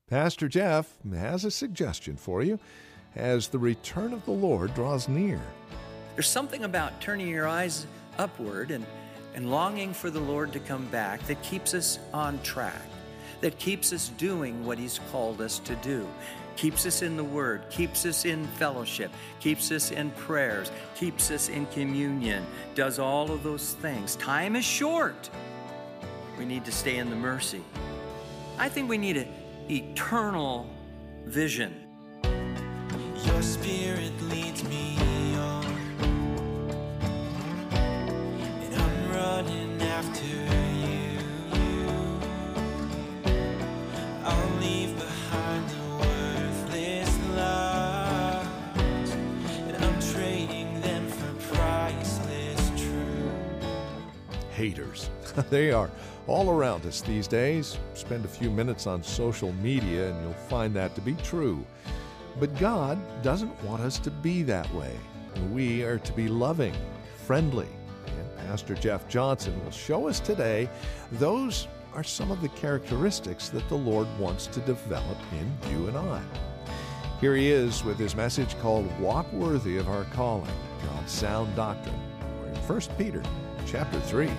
Pastor Jeff has a suggestion for you as the return of the Lord draws near. There's something about turning your eyes upward and longing for the Lord to come back that keeps us on track, that keeps us doing what He's called us to do, keeps us in the Word, keeps us in fellowship, keeps us in prayers, keeps us in communion, does all of those things. Time is short. We need to stay in the mercy. I think we need an eternal vision. Your Spirit leads me on, and I'm running after you. I'll leave behind the worthless lies, and I'm trading them for priceless truth. Haters. They are all around us these days. Spend a few minutes on social media and you'll find that to be true. But God doesn't want us to be that way. We are to be loving, friendly. And Pastor Jeff Johnson will show us today those are some of the characteristics that the Lord wants to develop in you and I. Here he is with his message called Walk Worthy of Our Calling, God's Sound Doctrine. We're in 1 Peter chapter 3.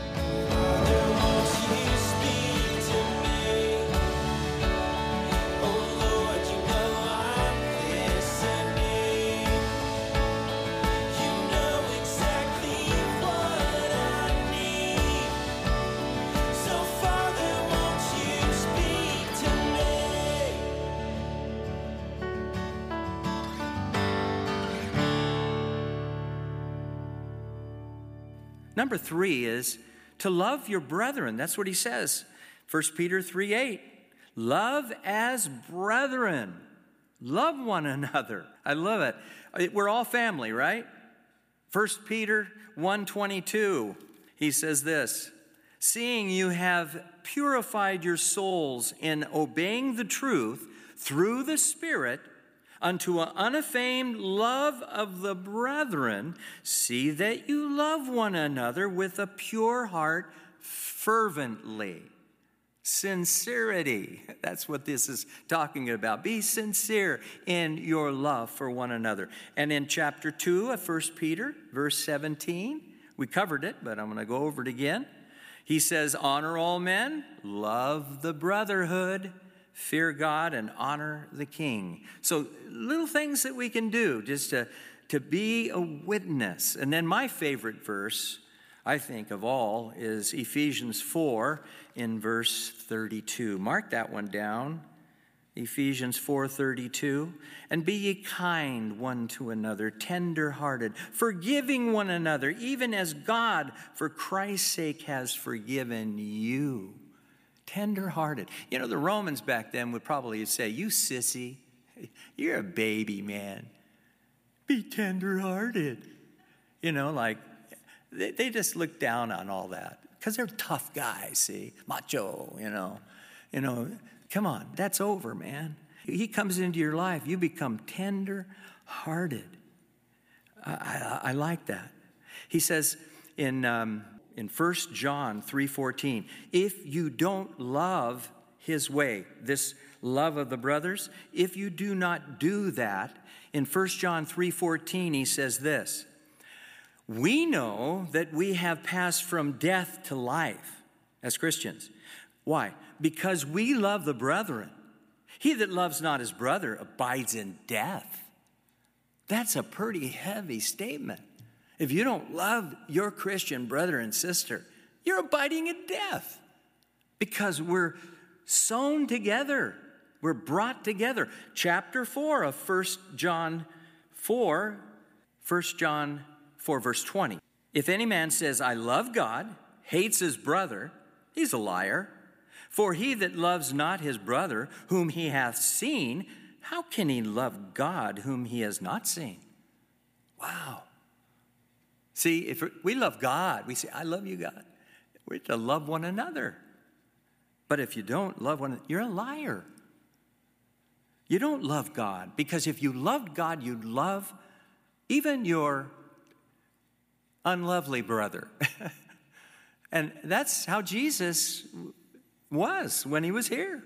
Number 3 is to love your brethren. That's what he says. 1 Peter 3:8. Love as brethren. Love one another. I love it. We're all family, right? 1 Peter 1:22. He says this, seeing you have purified your souls in obeying the truth through the Spirit unto an unaffected love of the brethren, see that you love one another with a pure heart fervently. Sincerity. That's what this is talking about. Be sincere in your love for one another. And in chapter 2 of 1 Peter, verse 17, we covered it, but I'm going to go over it again. He says, honor all men, love the brotherhood, fear God, and honor the king. So little things that we can do just to be a witness. And then my favorite verse, I think, of all is Ephesians 4 in verse 32. Mark that one down. Ephesians 4:32. And be ye kind one to another, tender-hearted, forgiving one another, even as God, for Christ's sake, has forgiven you. Tender-hearted. You know, the Romans back then would probably say, you sissy, you're a baby, man. Be tender-hearted. You know, like, they just look down on all that because they're tough guys, see? Macho, you know. Come on, that's over, man. He comes into your life, you become tender-hearted. I like that. He says in 1 John 3:14, if you don't love his way, this love of the brothers, if you do not do that, in 1 John 3:14 he says this, we know that we have passed from death to life as Christians. Why? Because we love the brethren. He that loves not his brother abides in death. That's a pretty heavy statement. If you don't love your Christian brother and sister, you're abiding in death because we're sewn together. We're brought together. Chapter 4 of 1 John 4 verse 20. If any man says, I love God, hates his brother, he's a liar. For he that loves not his brother, whom he hath seen, how can he love God, whom he has not seen? Wow. See, if we love God, we say, I love you, God. We're to love one another. But if you don't love one another, you're a liar. You don't love God, because if you loved God, you'd love even your unlovely brother. And that's how Jesus was when he was here.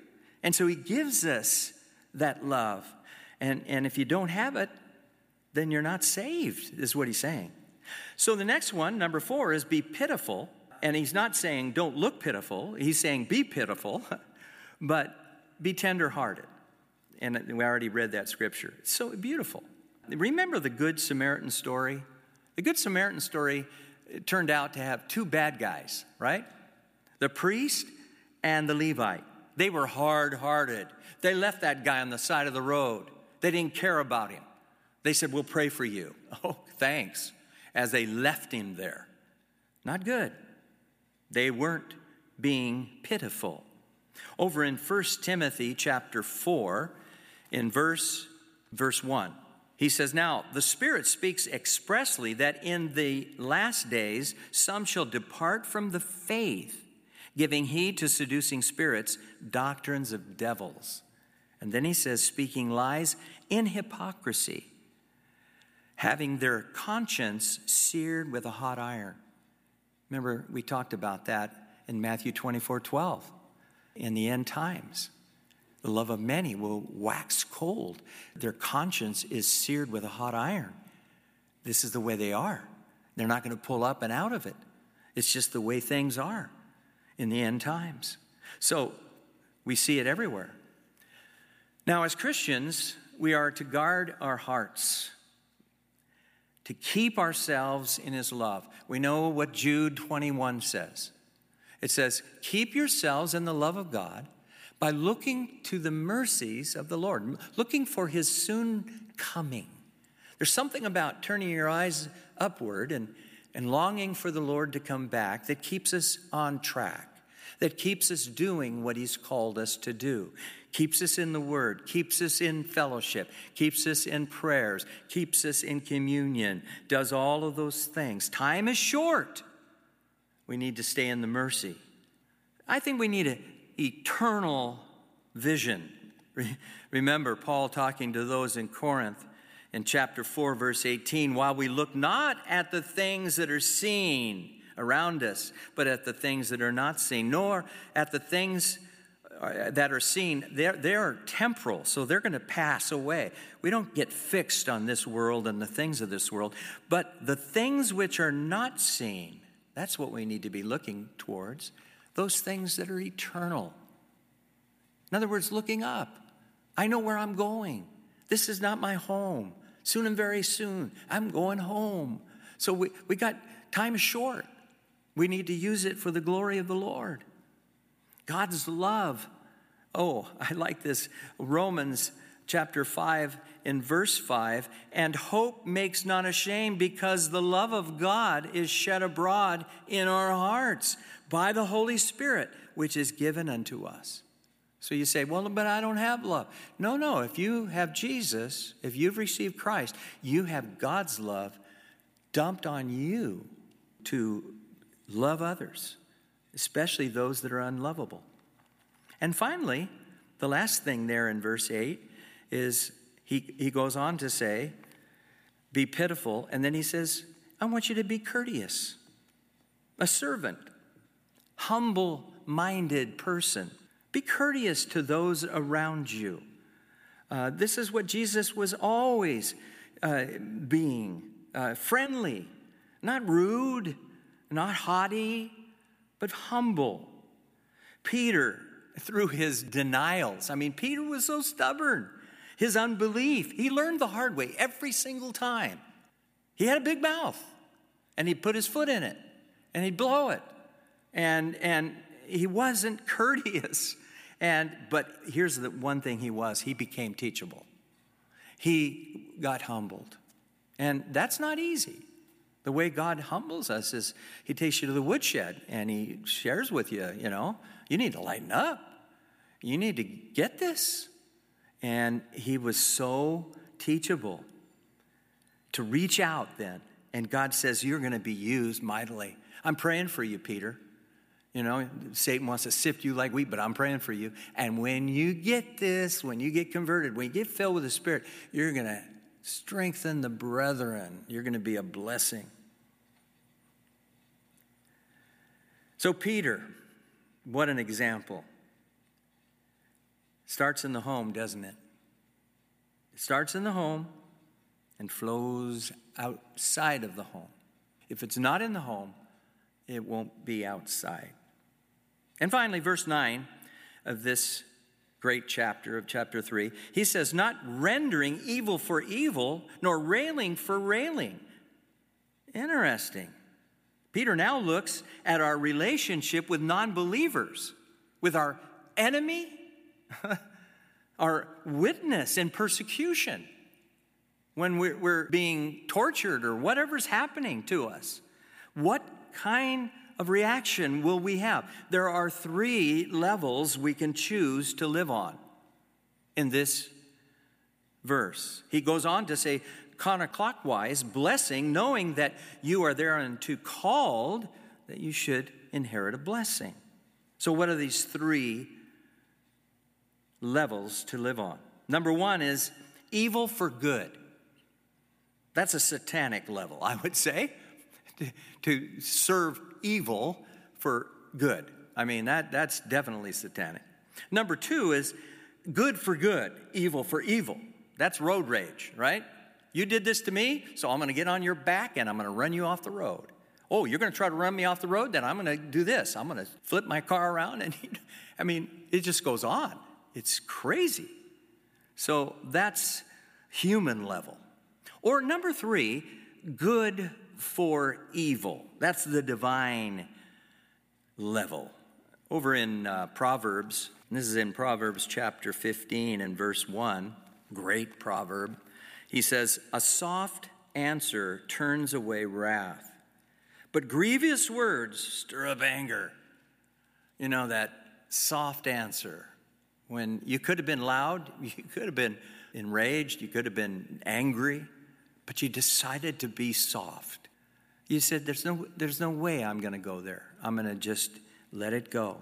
And so he gives us that love. And if you don't have it, then you're not saved, is what he's saying. So the next one, number 4, is be pitiful. And he's not saying don't look pitiful. He's saying be pitiful, but be tenderhearted. And we already read that scripture. It's so beautiful. Remember the Good Samaritan story? The Good Samaritan story turned out to have 2 bad guys, right? The priest and the Levite. They were hard-hearted. They left that guy on the side of the road. They didn't care about him. They said, we'll pray for you. Oh, thanks. As they left him there. Not good. They weren't being pitiful. Over in 1 Timothy chapter 4, in verse 1, he says, now the Spirit speaks expressly that in the last days some shall depart from the faith, giving heed to seducing spirits, doctrines of devils. And then he says, speaking lies in hypocrisy, having their conscience seared with a hot iron. Remember, we talked about that in Matthew 24:12. In the end times, the love of many will wax cold. Their conscience is seared with a hot iron. This is the way they are. They're not going to pull up and out of it. It's just the way things are in the end times. So we see it everywhere. Now, as Christians, we are to guard our hearts, to keep ourselves in his love. We know what Jude 21 says. It says, keep yourselves in the love of God by looking to the mercies of the Lord, looking for his soon coming. There's something about turning your eyes upward and longing for the Lord to come back that keeps us on track, that keeps us doing what he's called us to do, keeps us in the Word, keeps us in fellowship, keeps us in prayers, keeps us in communion, does all of those things. Time is short. We need to stay in the mercy. I think we need an eternal vision. Remember Paul talking to those in Corinth in chapter 4, verse 18, while we look not at the things that are seen around us, but at the things that are not seen, nor at the things that are seen. They're temporal, so they're going to pass away. We don't get fixed on this world and the things of this world, but the things which are not seen, that's what we need to be looking towards, those things that are eternal. In other words, looking up. I know where I'm going. This is not my home. Soon and very soon, I'm going home. So we got time is short. We need to use it for the glory of the Lord. God's love. Oh, I like this. Romans chapter 5 in verse 5. And hope makes not ashamed, because the love of God is shed abroad in our hearts by the Holy Spirit, which is given unto us. So you say, well, but I don't have love. No. If you have Jesus, if you've received Christ, you have God's love dumped on you to love others, especially those that are unlovable. And finally, the last thing there in verse 8 is he goes on to say, be pitiful. And then he says, I want you to be courteous, a servant, humble-minded person. Be courteous to those around you. This is what Jesus was always being, friendly, not rude, not haughty, but humble. Peter, through his denials, Peter was so stubborn. His unbelief, he learned the hard way every single time. He had a big mouth, and he'd put his foot in it, and he'd blow it. And he wasn't courteous. But here's the one thing he became teachable. He got humbled. And that's not easy. The way God humbles us is he takes you to the woodshed and he shares with you, you need to lighten up. You need to get this. And he was so teachable to reach out then. And God says, you're going to be used mightily. I'm praying for you, Peter. Satan wants to sift you like wheat, but I'm praying for you. And when you get this, when you get converted, when you get filled with the Spirit, you're going to strengthen the brethren. You're going to be a blessing. So Peter, what an example. Starts in the home, doesn't it? It starts in the home and flows outside of the home. If it's not in the home, it won't be outside. And finally, verse 9 of this great chapter of chapter 3, he says, not rendering evil for evil, nor railing for railing. Interesting. Peter now looks at our relationship with non-believers, with our enemy, our witness in persecution, when we're being tortured or whatever's happening to us. What kind of reaction will we have? There are 3 levels we can choose to live on in this verse. He goes on to say, counterclockwise, blessing, knowing that you are thereunto called, that you should inherit a blessing. So what are these 3 levels to live on? Number 1 is evil for good. That's a satanic level, I would say, to serve evil for good. I mean, that's definitely satanic. Number 2 is good for good, evil for evil. That's road rage, right? You did this to me, so I'm going to get on your back and I'm going to run you off the road. Oh, you're going to try to run me off the road? Then I'm going to do this. I'm going to flip my car around. And I mean, it just goes on. It's crazy. So that's human level. Or number 3, good for evil. That's the divine level. Over in Proverbs, and this is in Proverbs chapter 15 and verse 1, great proverb. He says, a soft answer turns away wrath, but grievous words stir up anger. You know, that soft answer. When you could have been loud, you could have been enraged, you could have been angry, but you decided to be soft. You said, there's no way I'm going to go there. I'm going to just let it go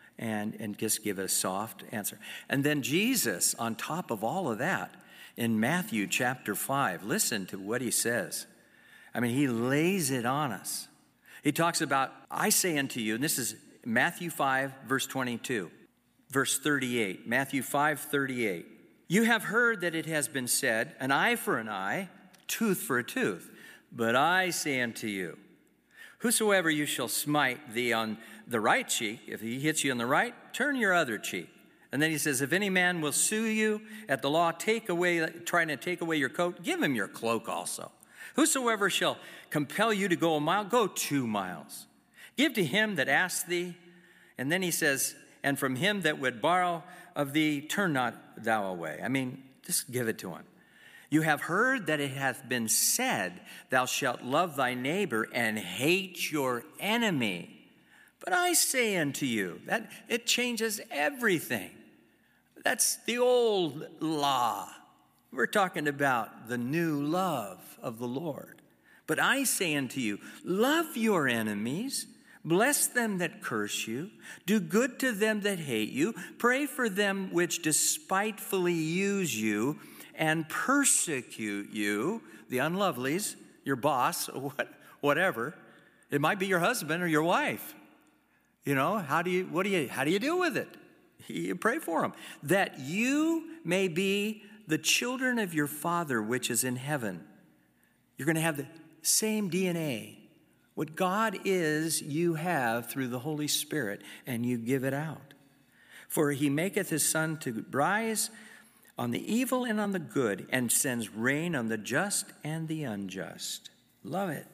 and just give a soft answer. And then Jesus, on top of all of that, in Matthew chapter 5, listen to what he says. I mean, he lays it on us. He talks about, I say unto you, and this is Matthew 5, verse 22, verse 38, Matthew 5, 38. You have heard that it has been said, an eye for an eye, tooth for a tooth. But I say unto you, whosoever you shall smite thee on the right cheek, if he hits you on the right, turn your other cheek. And then he says, if any man will sue you at the law, trying to take away your coat, give him your cloak also. Whosoever shall compel you to go a mile, go 2 miles. Give to him that asks thee. And then he says, and from him that would borrow of thee, turn not thou away. I mean, just give it to him. You have heard that it hath been said, thou shalt love thy neighbor and hate your enemy. But I say unto you, that it changes everything. That's the old law. We're talking about the new love of the Lord. But I say unto you, love your enemies, bless them that curse you, do good to them that hate you, pray for them which despitefully use you and persecute you, the unlovelies, your boss, whatever. It might be your husband or your wife. You know, how do you deal with it? You pray for them. That you may be the children of your Father which is in heaven. You're going to have the same DNA. What God is, you have through the Holy Spirit, and you give it out. For he maketh his sun to rise on the evil and on the good, and sends rain on the just and the unjust. Love it.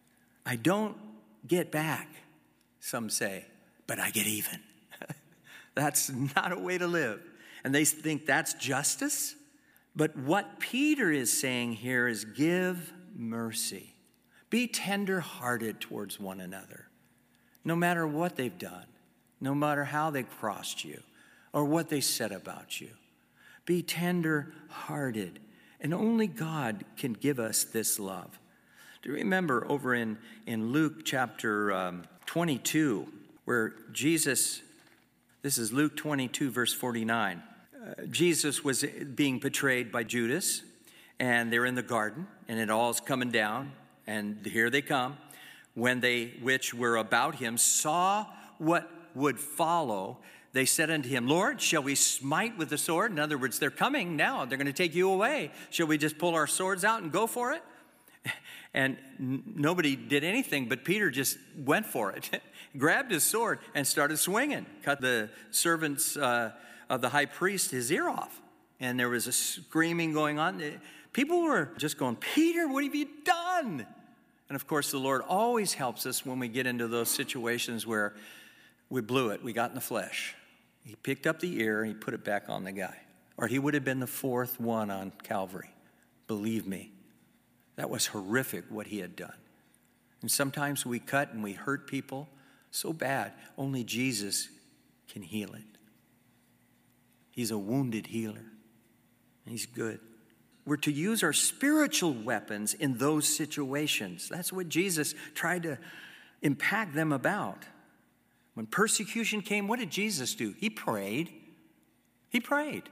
I don't get back, some say, but I get even. That's not a way to live. And they think that's justice. But what Peter is saying here is give mercy. Be tender-hearted towards one another, no matter what they've done, no matter how they crossed you or what they said about you. Be tender-hearted. And only God can give us this love. Do you remember over in Luke chapter 22, where Jesus, this is Luke 22, verse 49. Jesus was being betrayed by Judas, and they're in the garden, and it all's coming down, and here they come. When they which were about him saw what would follow, they said unto him, Lord, shall we smite with the sword? In other words, they're coming now. They're going to take you away. Shall we just pull our swords out and go for it? And nobody did anything, but Peter just went for it, grabbed his sword and started swinging, cut the servants of the high priest his ear off. And there was a screaming going on. People were just going, Peter, what have you done? And of course, the Lord always helps us when we get into those situations where we blew it. We got in the flesh. He picked up the ear and he put it back on the guy. Or he would have been the fourth one on Calvary. Believe me, that was horrific what he had done. And sometimes we cut and we hurt people so bad, only Jesus can heal it. He's a wounded healer. He's good. We're to use our spiritual weapons in those situations. That's what Jesus tried to impact them about. When persecution came, what did Jesus do? He prayed. He prayed.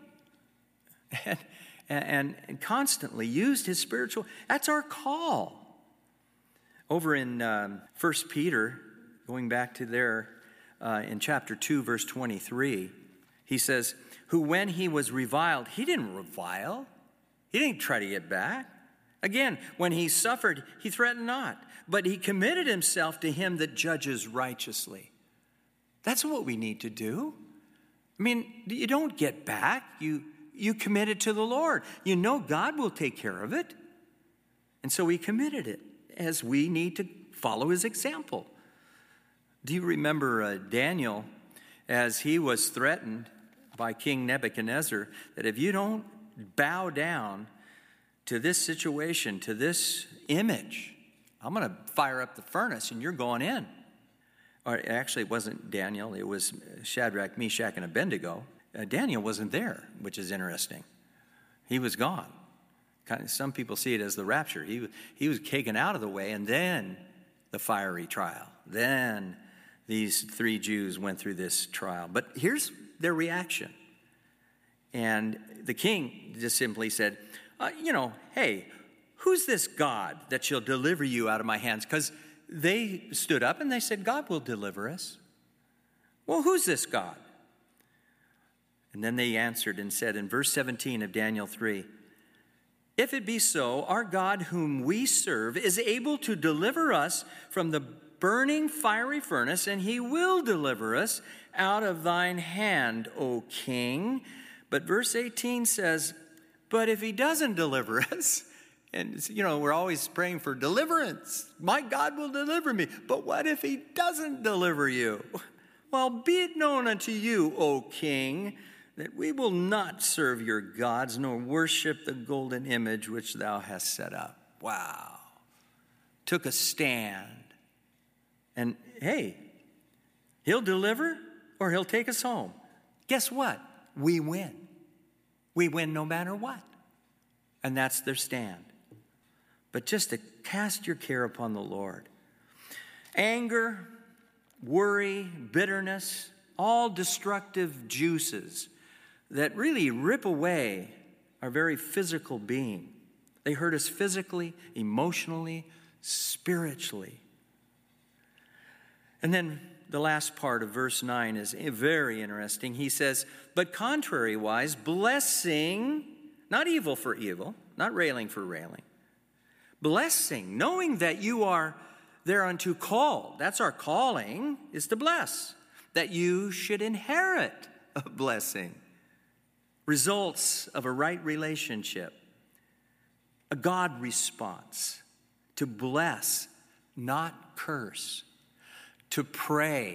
And constantly used his spiritual. That's our call. Over in 1 Peter, going back to there in chapter 2, verse 23, he says, who when he was reviled, he didn't revile. He didn't try to get back. Again, when he suffered, he threatened not, but he committed himself to him that judges righteously. That's what we need to do. I mean, you don't get back. You commit it to the Lord. You know God will take care of it. And so he committed it, as we need to follow his example. Do you remember Daniel, as he was threatened by King Nebuchadnezzar, that if you don't bow down to this situation, to this image, I'm going to fire up the furnace and you're going in. Or actually, it wasn't Daniel. It was Shadrach, Meshach, and Abednego. Daniel wasn't there, which is interesting. He was gone. Some people see it as the rapture. He was taken out of the way, and then the fiery trial. Then these three Jews went through this trial. But here's their reaction. And the king just simply said, hey, who's this God that shall deliver you out of my hands? Because they stood up and they said, God will deliver us. Well, who's this God? And then they answered and said in verse 17 of Daniel 3, if it be so, our God whom we serve is able to deliver us from the burning fiery furnace, and he will deliver us out of thine hand, O king. But verse 18 says, but if he doesn't deliver us, and we're always praying for deliverance. My God will deliver me. But what if he doesn't deliver you? Well, be it known unto you, O king, that we will not serve your gods, nor worship the golden image which thou hast set up. Wow. Took a stand. And hey, he'll deliver or he'll take us home. Guess what? We win. We win no matter what. And that's their stand. But just to cast your care upon the Lord. Anger, worry, bitterness, all destructive juices that really rip away our very physical being. They hurt us physically, emotionally, spiritually. And then the last part of verse 9 is very interesting. He says, but contrariwise, blessing, not evil for evil, not railing for railing, blessing, knowing that you are thereunto called. That's our calling, is to bless. That you should inherit a blessing. Results of a right relationship. A God response. To bless, not curse. To pray.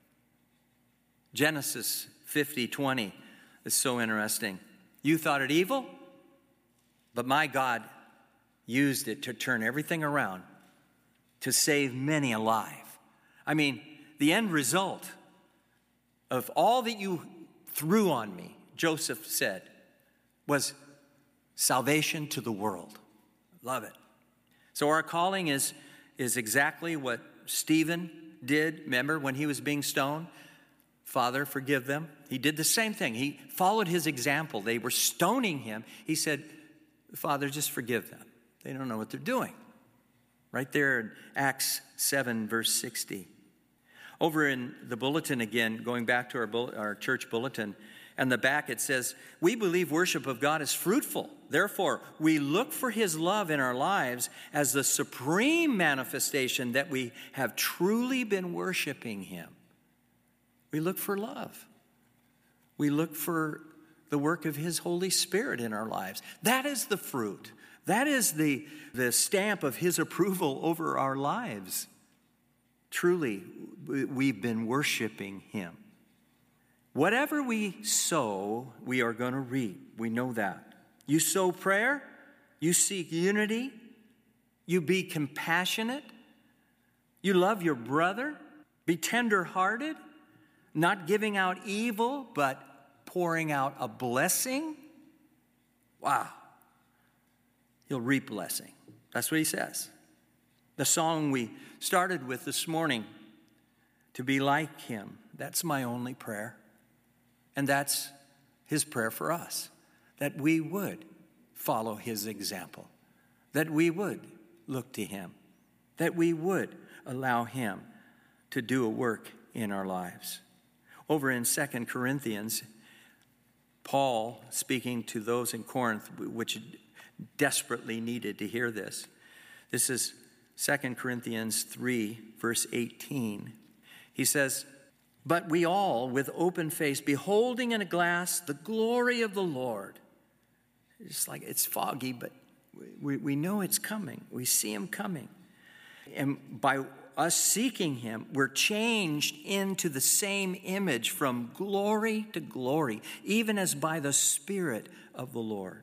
Genesis 50:20 is so interesting. You thought it evil, but my God used it to turn everything around, to save many alive. I mean, the end result of all that you threw on me, Joseph said, was salvation to the world. Love it. So our calling is exactly what Stephen did. Remember when he was being stoned? Father, forgive them. He did the same thing. He followed his example. They were stoning him. He said, Father, just forgive them. They don't know what they're doing. Right there in Acts 7, verse 60. Over in the bulletin again, going back to our church bulletin, and the back it says, we believe worship of God is fruitful. Therefore, we look for his love in our lives as the supreme manifestation that we have truly been worshiping him. We look for love. We look for the work of his Holy Spirit in our lives. That is the fruit. That is the stamp of his approval over our lives. Truly, we've been worshiping him. Whatever we sow, we are going to reap. We know that. You sow prayer, you seek unity, you be compassionate, you love your brother, be tender-hearted, not giving out evil, but pouring out a blessing. Wow. You'll reap blessing. That's what he says. The song we started with this morning, to be like him, that's my only prayer. And that's his prayer for us, that we would follow his example, that we would look to him, that we would allow him to do a work in our lives. Over in 2 Corinthians, Paul, speaking to those in Corinth, which desperately needed to hear this. This is 2 Corinthians 3, verse 18. He says, but we all, with open face, beholding in a glass the glory of the Lord. It's like it's foggy, but we know it's coming. We see him coming. And by us seeking him, we're changed into the same image from glory to glory, even as by the Spirit of the Lord.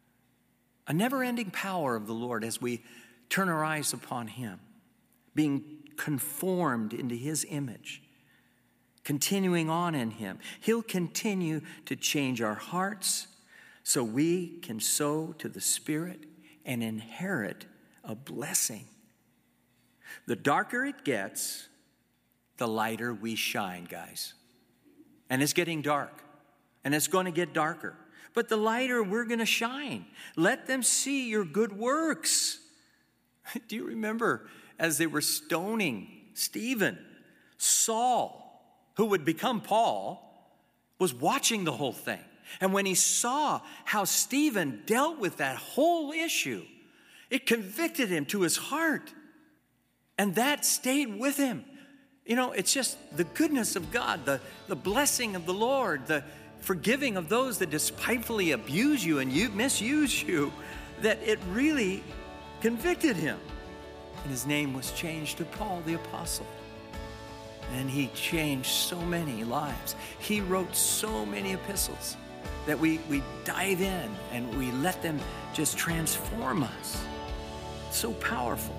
A never-ending power of the Lord as we turn our eyes upon him, being conformed into his image, continuing on in him. He'll continue to change our hearts so we can sow to the Spirit and inherit a blessing. The darker it gets, the lighter we shine, guys. And it's getting dark, and it's going to get darker. But the lighter we're going to shine. Let them see your good works. Do you remember as they were stoning Stephen, Saul, who would become Paul, was watching the whole thing. And when he saw how Stephen dealt with that whole issue, it convicted him to his heart. And that stayed with him. You know, it's just the goodness of God, the blessing of the Lord, the forgiving of those that despitefully abuse you and misuse you, that it really convicted him. And his name was changed to Paul the Apostle. And he changed so many lives. He wrote so many epistles that we dive in and we let them just transform us. So powerful.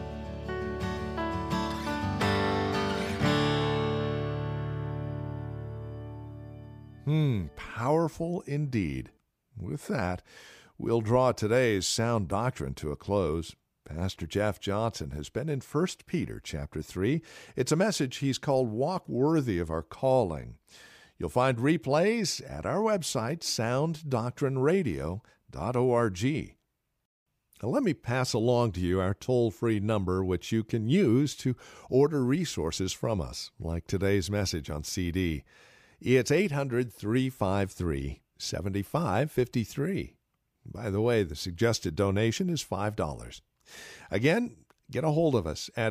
Powerful indeed. With that, we'll draw today's sound doctrine to a close. Pastor Jeff Johnson has been in 1 Peter chapter 3. It's a message he's called Walk Worthy of Our Calling. You'll find replays at our website, sounddoctrineradio.org. Now, let me pass along to you our toll-free number, which you can use to order resources from us, like today's message on CD. It's 800-353-7553. By the way, the suggested donation is $5. Again, get a hold of us at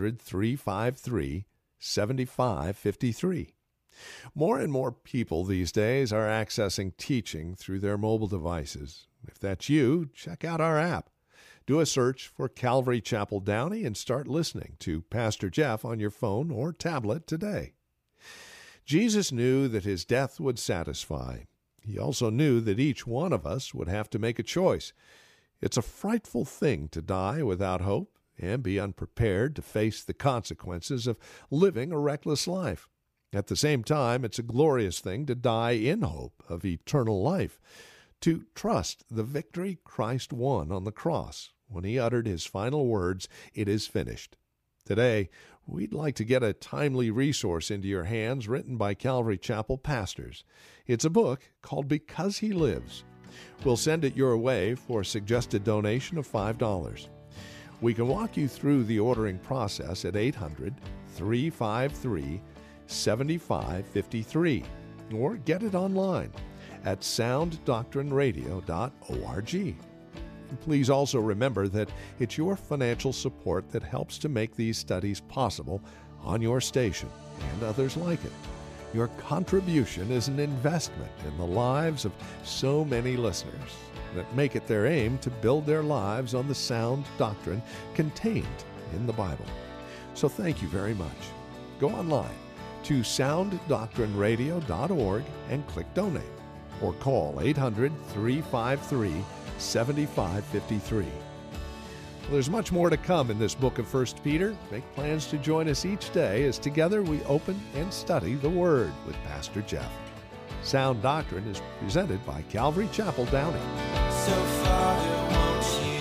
800-353-7553. More and more people these days are accessing teaching through their mobile devices. If that's you, check out our app. Do a search for Calvary Chapel Downey and start listening to Pastor Jeff on your phone or tablet today. Jesus knew that his death would satisfy. He also knew that each one of us would have to make a choice. It's a frightful thing to die without hope and be unprepared to face the consequences of living a reckless life. At the same time, it's a glorious thing to die in hope of eternal life, to trust the victory Christ won on the cross when he uttered his final words, "It is finished." Today, we'd like to get a timely resource into your hands written by Calvary Chapel pastors. It's a book called Because He Lives. We'll send it your way for a suggested donation of $5. We can walk you through the ordering process at 800-353-7553, or get it online at sounddoctrineradio.org. Please also remember that it's your financial support that helps to make these studies possible on your station and others like it. Your contribution is an investment in the lives of so many listeners that make it their aim to build their lives on the sound doctrine contained in the Bible. So thank you very much. Go online to sounddoctrineradio.org and click Donate, or call 800-353-7553. There's much more to come in this book of 1 Peter. Make plans to join us each day as together we open and study the Word with Pastor Jeff. Sound Doctrine is presented by Calvary Chapel, Downey. So Father, won't you